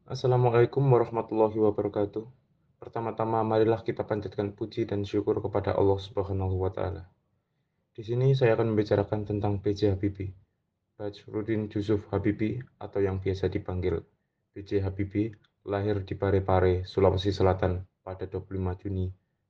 Assalamualaikum warahmatullahi wabarakatuh. Pertama-tama marilah kita panjatkan puji dan syukur kepada Allah Subhanahu wa taala. Di sini saya akan membicarakan tentang B.J. Habibie, Badrudin Yusuf Habibie atau yang biasa dipanggil B.J. Habibie, lahir di Parepare, Sulawesi Selatan pada 25 Juni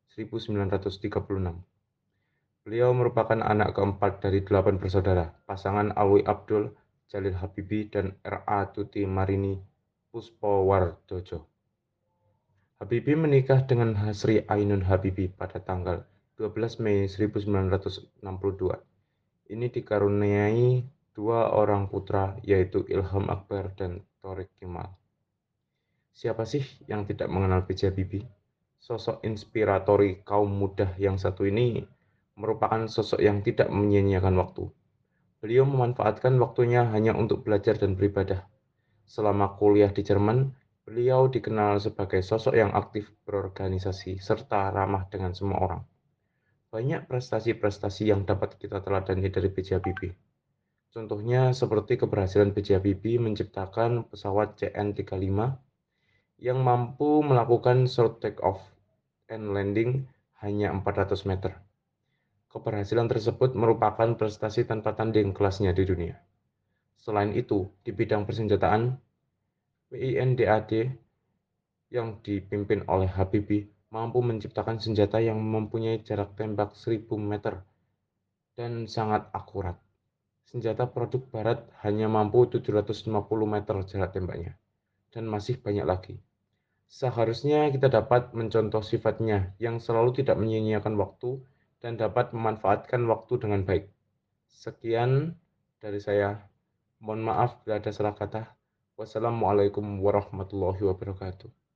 1936. Beliau merupakan anak keempat dari 8 bersaudara, pasangan Alwi Abdul, Jalil Habibie, dan R.A. Tuti Marini Puspowardojo. Habibie menikah dengan Hasri Ainun Habibie pada tanggal 12 Mei 1962. Ini dikaruniai dua orang putra, yaitu Ilham Akbar dan Thorik Kemal. Siapa sih yang tidak mengenal B.J. Habibie? Sosok inspiratori kaum muda yang satu ini merupakan sosok yang tidak menyia-nyiakan waktu. Beliau memanfaatkan waktunya hanya untuk belajar dan beribadah. Selama kuliah di Jerman, beliau dikenal sebagai sosok yang aktif berorganisasi serta ramah dengan semua orang. Banyak prestasi-prestasi yang dapat kita teladani dari B.J. Habibie. Contohnya seperti keberhasilan B.J. Habibie menciptakan pesawat CN-35 yang mampu melakukan short take-off and landing hanya 400 meter. Keberhasilan tersebut merupakan prestasi tanpa tanding kelasnya di dunia. Selain itu, di bidang persenjataan, PINDAD yang dipimpin oleh Habibie mampu menciptakan senjata yang mempunyai jarak tembak 1000 meter dan sangat akurat. Senjata produk barat hanya mampu 750 meter jarak tembaknya, dan masih banyak lagi. Seharusnya kita dapat mencontoh sifatnya yang selalu tidak menyia-nyiakan waktu dan dapat memanfaatkan waktu dengan baik. Sekian dari saya. Mohon maaf bila ada salah kata. Wassalamualaikum warahmatullahi wabarakatuh.